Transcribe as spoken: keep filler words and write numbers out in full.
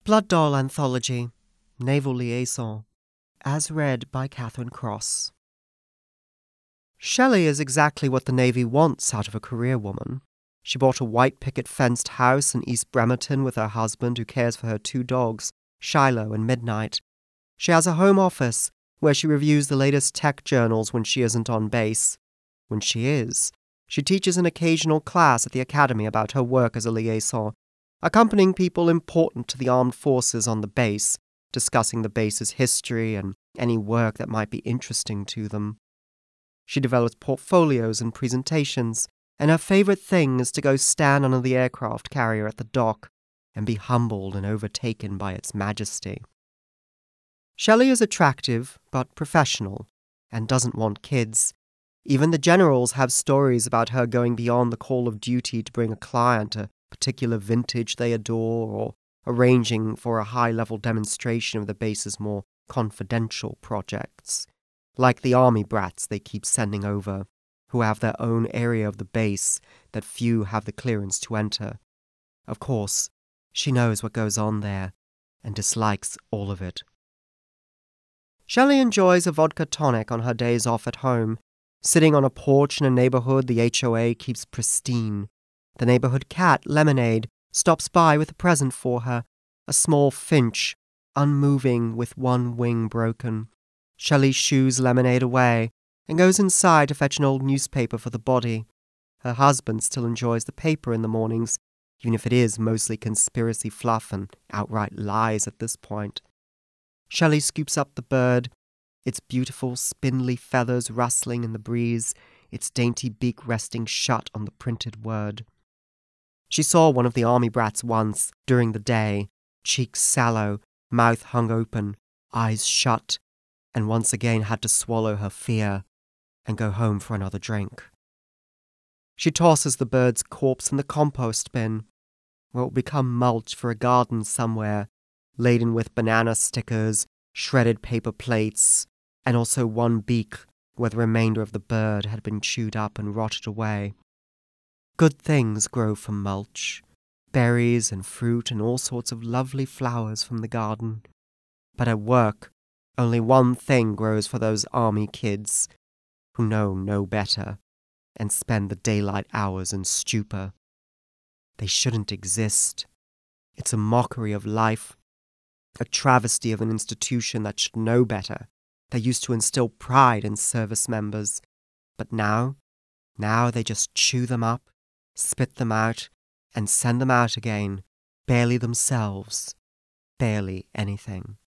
Blood Doll Anthology, Naval Liaison, as read by Catherine Cross. Shelley is exactly what the Navy wants out of a career woman. She bought a white picket-fenced house in East Bremerton with her husband, who cares for her two dogs, Shiloh and Midnight. She has a home office where she reviews the latest tech journals when she isn't on base. When she is, she teaches an occasional class at the academy about her work as a liaison, accompanying people important to the armed forces on the base, discussing the base's history and any work that might be interesting to them. She develops portfolios and presentations, and her favorite thing is to go stand under the aircraft carrier at the dock and be humbled and overtaken by its majesty. Shelley is attractive, but professional, and doesn't want kids. Even the generals have stories about her going beyond the call of duty to bring a client a particular vintage they adore, or arranging for a high-level demonstration of the base's more confidential projects. Like the army brats they keep sending over, who have their own area of the base that few have the clearance to enter. Of course, she knows what goes on there, and dislikes all of it. Shelley enjoys a vodka tonic on her days off at home, sitting on a porch in a neighborhood the H O A keeps pristine. The neighborhood cat, Lemonade, stops by with a present for her, a small finch, unmoving with one wing broken. Shelley shoos Lemonade away and goes inside to fetch an old newspaper for the body. Her husband still enjoys the paper in the mornings, even if it is mostly conspiracy fluff and outright lies at this point. Shelley scoops up the bird, its beautiful spindly feathers rustling in the breeze, its dainty beak resting shut on the printed word. She saw one of the army brats once, during the day, cheeks sallow, mouth hung open, eyes shut, and once again had to swallow her fear and go home for another drink. She tosses the bird's corpse in the compost bin, where it will become mulch for a garden somewhere, laden with banana stickers, shredded paper plates, and also one beak where the remainder of the bird had been chewed up and rotted away. Good things grow from mulch, berries and fruit and all sorts of lovely flowers from the garden. But at work, only one thing grows for those army kids who know no better and spend the daylight hours in stupor. They shouldn't exist. It's a mockery of life, a travesty of an institution that should know better, that used to instill pride in service members. But now, now they just chew them up, spit them out, and send them out again, barely themselves, barely anything.